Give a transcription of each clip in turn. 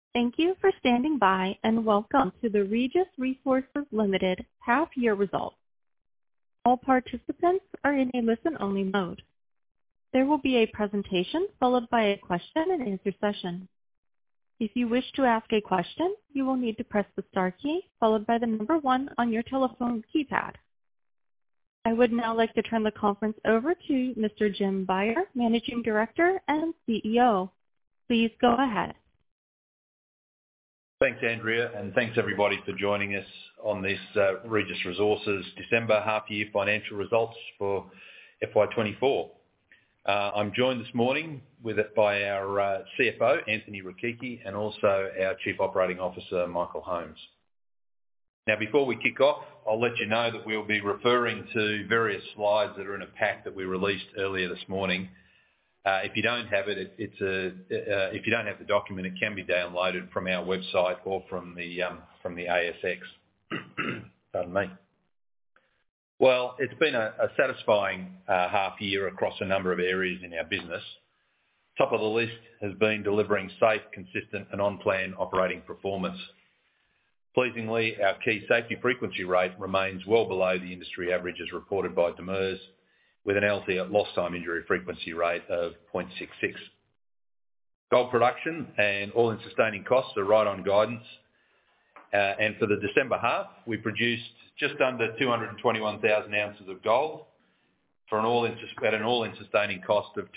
Thank you for standing by and welcome to the Regis Resources Limited half-year results. All participants are in a listen-only mode. There will be a presentation followed by a question-and-answer session. If you wish to ask a question, you will need to press the star key followed by the number 1 on your telephone keypad. I would now like to turn the conference over to Mr. Jim Beyer, Managing Director and CEO. Please go ahead. Thanks, Andrea, and thanks everybody for joining us on this Regis Resources December half-year financial results for FY24. I'm joined this morning by our CFO, Anthony Rukiki, and also our Chief Operating Officer, Michael Holmes. Now, before we kick off, I'll let you know that we'll be referring to various slides that are in a pack that we released earlier this morning. If you don't have it, if you don't have the document, it can be downloaded from our website or from the ASX. Pardon me. Well, it's been a satisfying half year across a number of areas in our business. Top of the list has been delivering safe, consistent and on-plan operating performance. Pleasingly, our key safety frequency rate remains well below the industry average as reported by DEMIRS, with an LTI lost time injury frequency rate of 0.66. Gold production and all-in sustaining costs are right on guidance. And for the December half, we produced just under 221,000 ounces of gold for an all-in sustaining cost of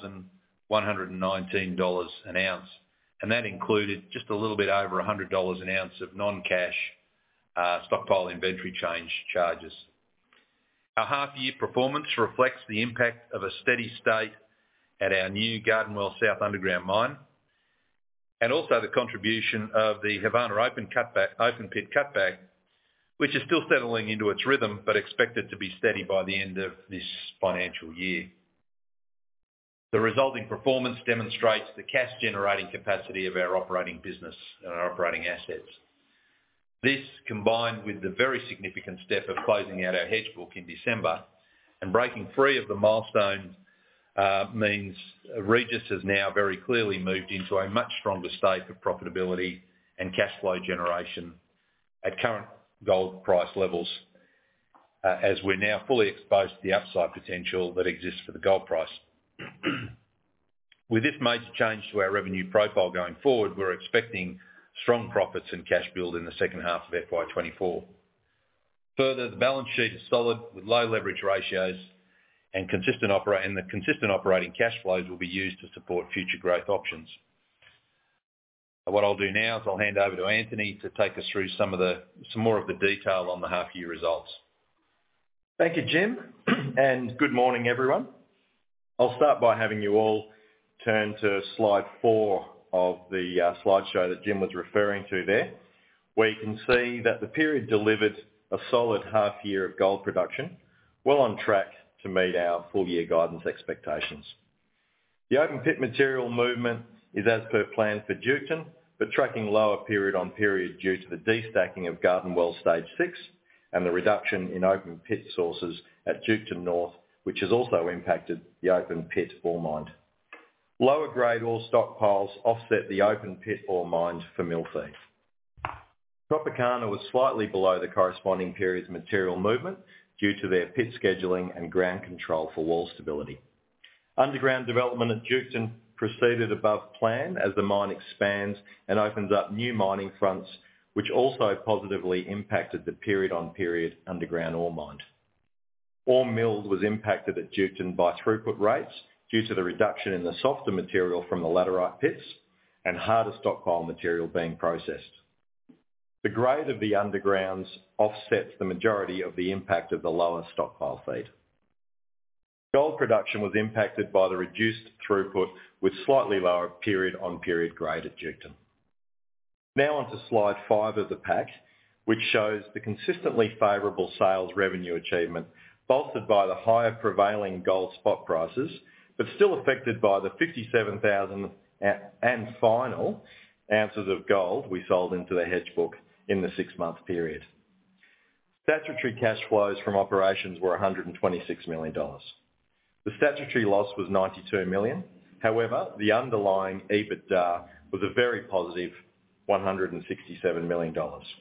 $2,119 an ounce. And that included just a little bit over $100 an ounce of non-cash stockpile inventory change charges. Our half-year performance reflects the impact of a steady state at our new Garden Well South underground mine, and also the contribution of the Havana open pit cutback, which is still settling into its rhythm, but expected to be steady by the end of this financial year. The resulting performance demonstrates the cash-generating capacity of our operating business and our operating assets. This, combined with the very significant step of closing out our hedge book in December and breaking free of the milestone, means Regis has now very clearly moved into a much stronger state of profitability and cash flow generation at current gold price levels, as we're now fully exposed to the upside potential that exists for the gold price. With this major change to our revenue profile going forward, we're expecting strong profits and cash build in the second half of FY24. Further, the balance sheet is solid with low leverage ratios and the consistent operating cash flows will be used to support future growth options. What I'll do now is I'll hand over to Anthony to take us through some more of the detail on the half year results. Thank you, Jim, and good morning, everyone. I'll start by having you all turn to slide 4 of the slideshow that Jim was referring to there, where you can see that the period delivered a solid half year of gold production, well on track to meet our full year guidance expectations. The open pit material movement is as per plan for Duketon, but tracking lower period on period due to the destacking of Garden Well Stage 6 and the reduction in open pit sources at Duketon North, which has also impacted the open pit ore mined. Lower grade ore stockpiles offset the open pit ore mined for mill feed. Tropicana was slightly below the corresponding period's material movement due to their pit scheduling and ground control for wall stability. Underground development at Duketon proceeded above plan as the mine expands and opens up new mining fronts, which also positively impacted the period on period underground ore mined. Ore milled was impacted at Duketon by throughput rates due to the reduction in the softer material from the laterite pits and harder stockpile material being processed. The grade of the undergrounds offsets the majority of the impact of the lower stockpile feed. Gold production was impacted by the reduced throughput with slightly lower period-on-period grade at Duketon. Now on to slide 5 of the pack, which shows the consistently favourable sales revenue achievement, bolstered by the higher prevailing gold spot prices, but still affected by the 57,000 and final ounces of gold we sold into the hedge book in the 6-month period. Statutory cash flows from operations were $126 million. The statutory loss was $92 million. However, the underlying EBITDA was a very positive $167 million.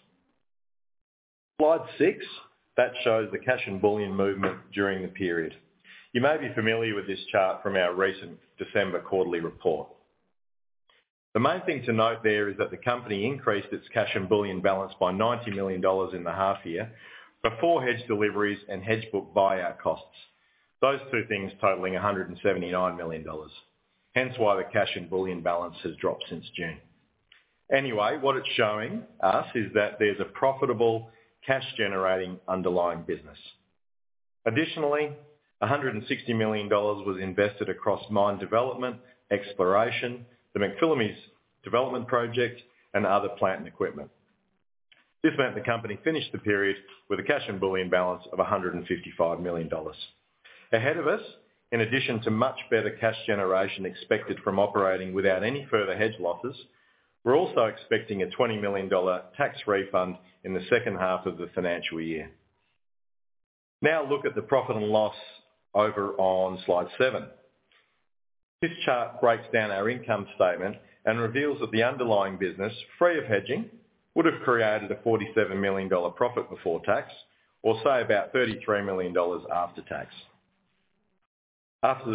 Slide 6, that shows the cash and bullion movement during the period. You may be familiar with this chart from our recent December quarterly report. The main thing to note there is that the company increased its cash and bullion balance by $90 million in the half year before hedge deliveries and hedge book buyout costs. Those two things totalling $179 million. Hence why the cash and bullion balance has dropped since June. Anyway, what it's showing us is that there's a profitable cash generating underlying business. Additionally, $160 million was invested across mine development, exploration, the McPhillamys development project and other plant and equipment. This meant the company finished the period with a cash and bullion balance of $155 million. Ahead of us, in addition to much better cash generation expected from operating without any further hedge losses, we're also expecting a $20 million tax refund in the second half of the financial year. Now look at the profit and loss over on slide 7. This chart breaks down our income statement and reveals that the underlying business, free of hedging, would have created a $47 million profit before tax, or say about $33 million after tax. After the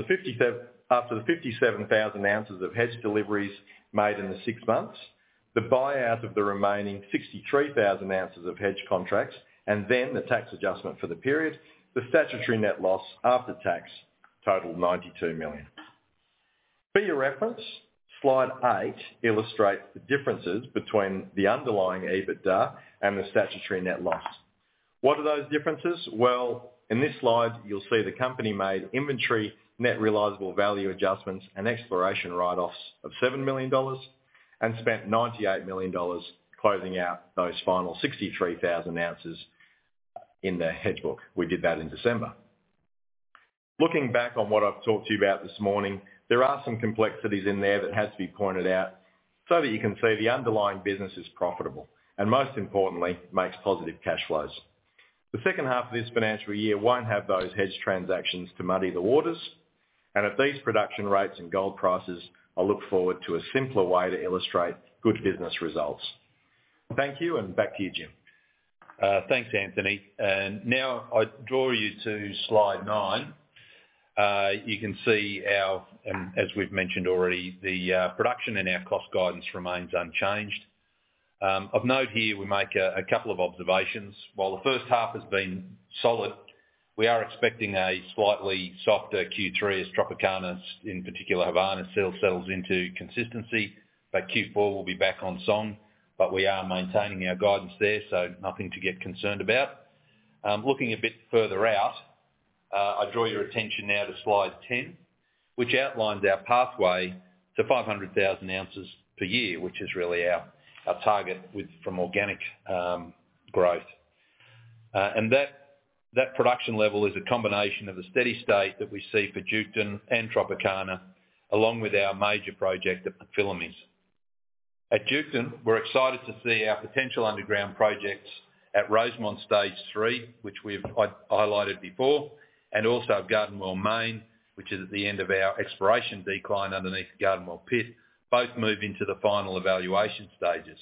57,000 ounces of hedge deliveries made in the 6 months, the buyout of the remaining 63,000 ounces of hedge contracts, and then the tax adjustment for the period, the statutory net loss after tax totaled $92 million. For your reference, slide 8 illustrates the differences between the underlying EBITDA and the statutory net loss. What are those differences? Well, in this slide, you'll see the company made inventory net realisable value adjustments and exploration write-offs of $7 million and spent $98 million closing out those final 63,000 ounces in the hedge book. We did that in December. Looking back on what I've talked to you about this morning, there are some complexities in there that has to be pointed out so that you can see the underlying business is profitable and most importantly makes positive cash flows. The second half of this financial year won't have those hedge transactions to muddy the waters, and at these production rates and gold prices, I look forward to a simpler way to illustrate good business results. Thank you, and back to you, Jim. Thanks, Anthony. And now I draw you to slide 9. You can see as we've mentioned already, the production and our cost guidance remains unchanged. Of note here, we make a couple of observations. While the first half has been solid, we are expecting a slightly softer Q3 as Tropicana, in particular Havana, still settles into consistency, but Q4 will be back on song. But we are maintaining our guidance there, so nothing to get concerned about. Looking a bit further out, I draw your attention now to slide 10, which outlines our pathway to 500,000 ounces per year, which is really our target from organic growth. And that production level is a combination of the steady state that we see for Duketon and Tropicana, along with our major project at McPhillamys. At Duketon, we're excited to see our potential underground projects at Rosemont Stage 3, which we've highlighted before, and also Garden Well Main, which is at the end of our exploration decline underneath the Garden Well pit, both move into the final evaluation stages.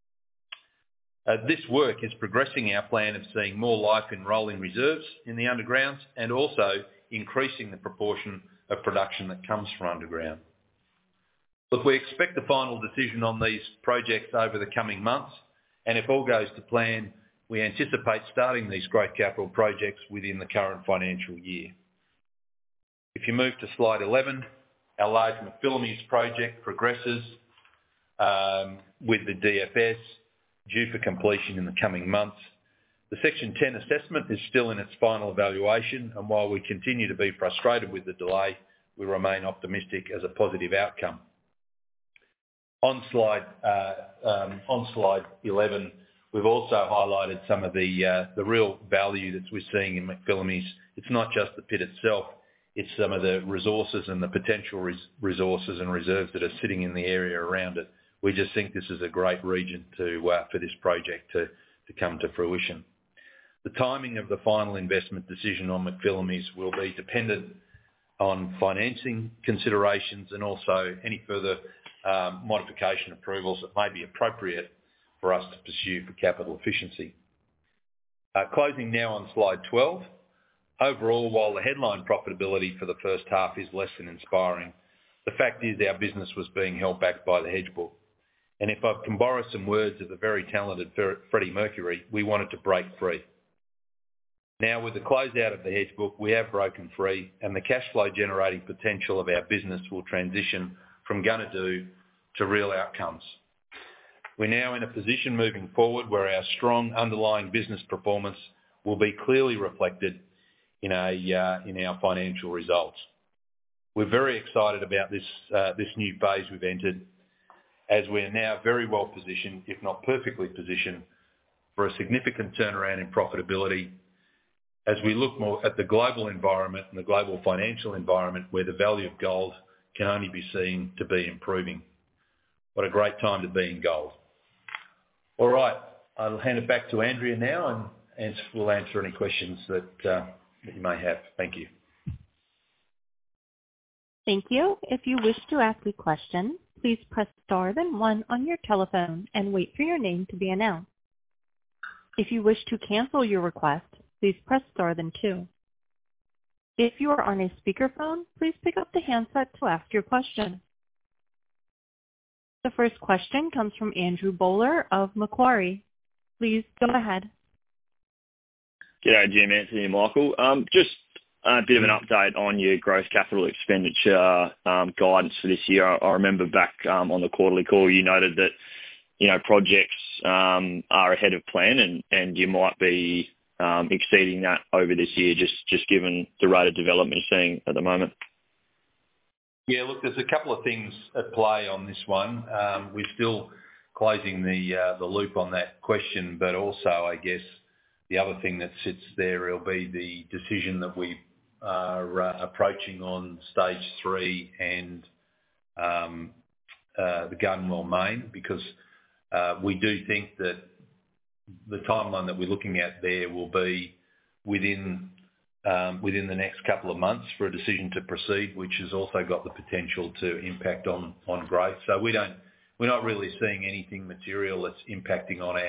This work is progressing our plan of seeing more life in rolling reserves in the undergrounds and also increasing the proportion of production that comes from underground. Look, we expect the final decision on these projects over the coming months, and if all goes to plan, we anticipate starting these great capital projects within the current financial year. If you move to slide 11, our large McPhillamys project progresses with the DFS due for completion in the coming months. The Section 10 assessment is still in its final evaluation, and while we continue to be frustrated with the delay, we remain optimistic as a positive outcome. On slide 11, we've also highlighted some of the real value that we're seeing in McPhillamys. It's not just the pit itself, it's some of the resources and the potential resources and reserves that are sitting in the area around it. We just think this is a great region for this project to come to fruition. The timing of the final investment decision on McPhillamys will be dependent on financing considerations and also any further modification approvals that may be appropriate for us to pursue for capital efficiency. Closing now on slide 12. Overall, while the headline profitability for the first half is less than inspiring, the fact is our business was being held back by the hedge book. And if I can borrow some words of the very talented Freddie Mercury, we wanted to break free. Now, with the closeout of the hedge book, we have broken free, and the cash flow generating potential of our business will transition from gonna do to real outcomes. We're now in a position moving forward where our strong underlying business performance will be clearly reflected in our financial results. We're very excited about this new phase we've entered, as we are now very well positioned, if not perfectly positioned, for a significant turnaround in profitability as we look more at the global environment and the global financial environment where the value of gold can only be seen to be improving. What a great time to be in gold. All right, I'll hand it back to Andrea now and we'll answer any questions that you may have. Thank you. Thank you. If you wish to ask a question, please press star then one on your telephone and wait for your name to be announced. If you wish to cancel your request, please press star then two. If you are on a speakerphone, please pick up the handset to ask your question. The first question comes from Andrew Bowler of Macquarie. Please go ahead. G'day, Jim, Anthony and Michael. Just a bit of an update on your growth capital expenditure guidance for this year. I remember back on the quarterly call you noted that, you know, projects are ahead of plan and you might be exceeding that over this year, just given the rate of development you're seeing at the moment. Yeah, look, there's a couple of things at play on this one. We're still closing the loop on that question, but also, I guess, the other thing that sits there will be the decision that we are approaching on stage 3 and the Garden Well Main, because we do think that the timeline that we're looking at there will be within the next couple of months for a decision to proceed, which has also got the potential to impact on growth. So we're not really seeing anything material that's impacting on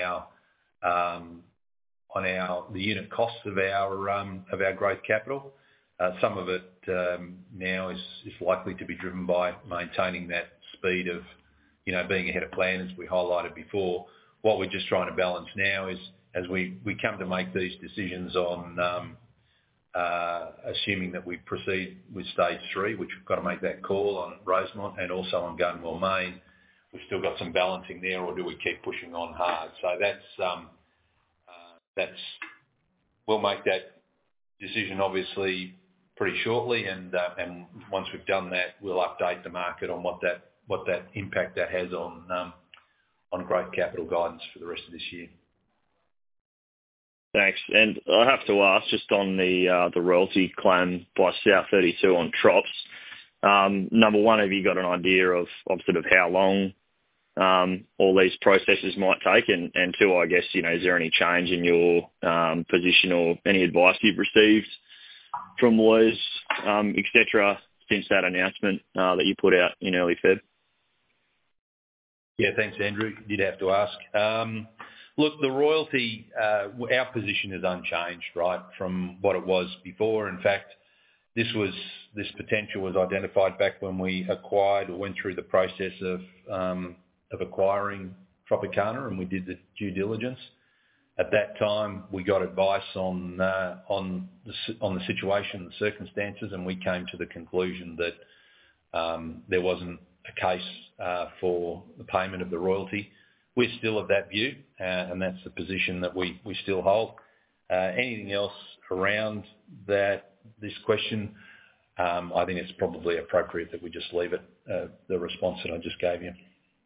the unit costs of our growth capital. Some of it now is likely to be driven by maintaining that speed of, you know, being ahead of plan, as we highlighted before. What we're just trying to balance now is, as we come to make these decisions on assuming that we proceed with stage 3, which we've got to make that call on Rosemont and also on Garden Well Main, we've still got some balancing there, or do we keep pushing on hard? So that's we'll make that decision obviously pretty shortly, and once we've done that, we'll update the market on what that impact that has on growth capital guidance for the rest of this year. Thanks. And I have to ask, just on the royalty claim by South32 on Trops. Number one, have you got an idea of sort of how long all these processes might take? And two, I guess, you know, is there any change in your position or any advice you've received from lawyers, etc., since that announcement that you put out in early Feb? Yeah, thanks, Andrew. You did have to ask. Look, the royalty, our position is unchanged, right, from what it was before. In fact, this potential was identified back when we acquired or went through the process of acquiring Tropicana, and we did the due diligence. At that time, we got advice on the situation, the circumstances, and we came to the conclusion that there wasn't a case for the payment of the royalty. We're still of that view, and that's the position that we still hold. Anything else around this question, I think it's probably appropriate that we just leave it, the response that I just gave you.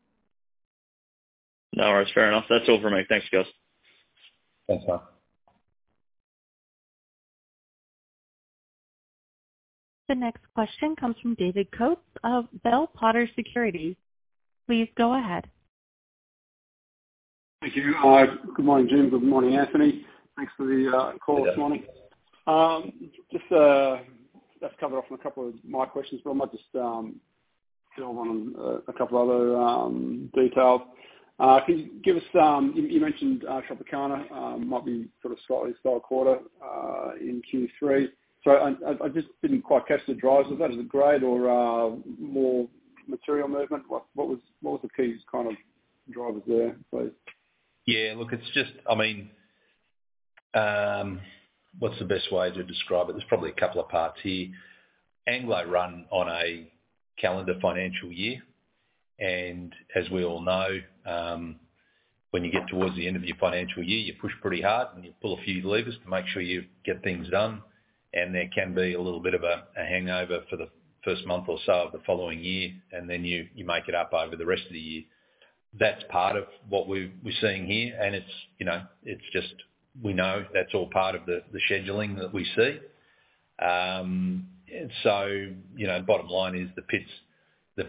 No worries, fair enough. That's all from me. Thanks, guys. Thanks, Mark. The next question comes from David Coates of Bell Potter Securities. Please go ahead. Thank you. Good morning, Jim. Good morning, Anthony. Thanks for the call this morning. That's covered off on a couple of my questions, but I might just delve on a couple other details. Can you give us, you mentioned Tropicana might be sort of slightly slower quarter in Q3. So I just didn't quite catch the drivers of that. Is it grade or more material movement? What was the key kind of drivers there, please? Yeah, look, it's just, I mean, what's the best way to describe it? There's probably a couple of parts here. Anglo run on a calendar financial year, and as we all know, when you get towards the end of your financial year, you push pretty hard and you pull a few levers to make sure you get things done, and there can be a little bit of a hangover for the first month or so of the following year, and then you make it up over the rest of the year. That's part of what we're seeing here, and it's, you know, it's just, we know that's all part of the scheduling that we see. And so, you know, bottom line is the pits,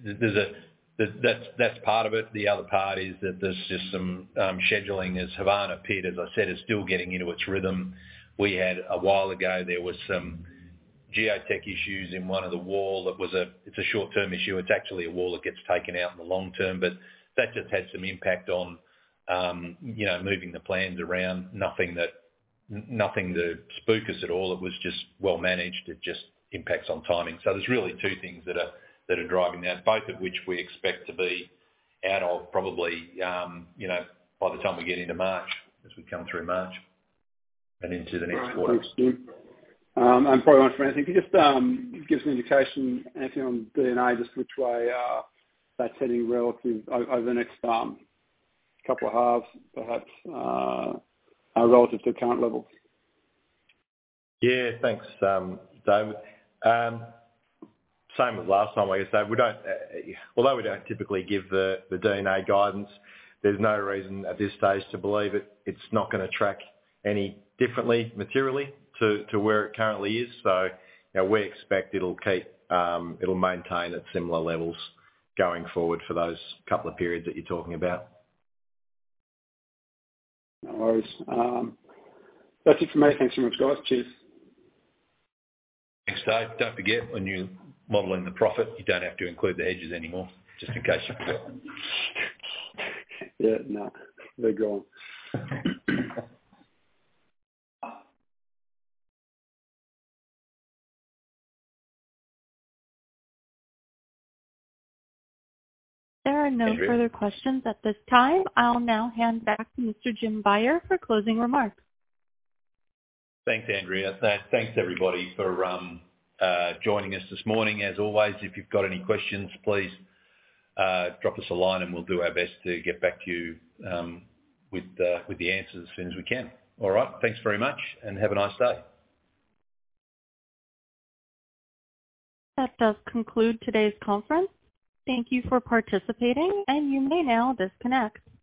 that's part of it. The other part is that there's just some scheduling as Havana pit, as I said, is still getting into its rhythm. We had a while ago, there was some geotech issues in one of the wall. It's a short-term issue. It's actually a wall that gets taken out in the long term, but that just had some impact on, you know, moving the plans around. Nothing to spook us at all. It was just well managed. It just impacts on timing. So there's really two things that are driving that, both of which we expect to be out of probably, you know, by the time we get into March, as we come through March and into the next quarter. Thanks, Jim. And probably one for Anthony. Could you just give us an indication, Anthony, on DNA, just which way that's heading relative over the next couple of halves, perhaps, relative to current levels? Yeah, thanks, David. Same as last time, I guess, Dave. Although we don't typically give the DNA guidance, there's no reason at this stage to believe it's not going to track any differently materially to where it currently is. So, you know, we expect it'll maintain at similar levels going forward for those couple of periods that you're talking about. No worries. That's it for me. Thanks so much, guys. Cheers. Thanks, Dave. Don't forget, when you're modelling the profit, you don't have to include the hedges anymore, just in case you forgot. Yeah, no, they're gone. There are no further questions at this time. I'll now hand back to Mr. Jim Beyer for closing remarks. Thanks, Andrea. Thanks, everybody, for joining us this morning. As always, if you've got any questions, please drop us a line and we'll do our best to get back to you with the answers as soon as we can. All right. Thanks very much and have a nice day. That does conclude today's conference. Thank you for participating, and you may now disconnect.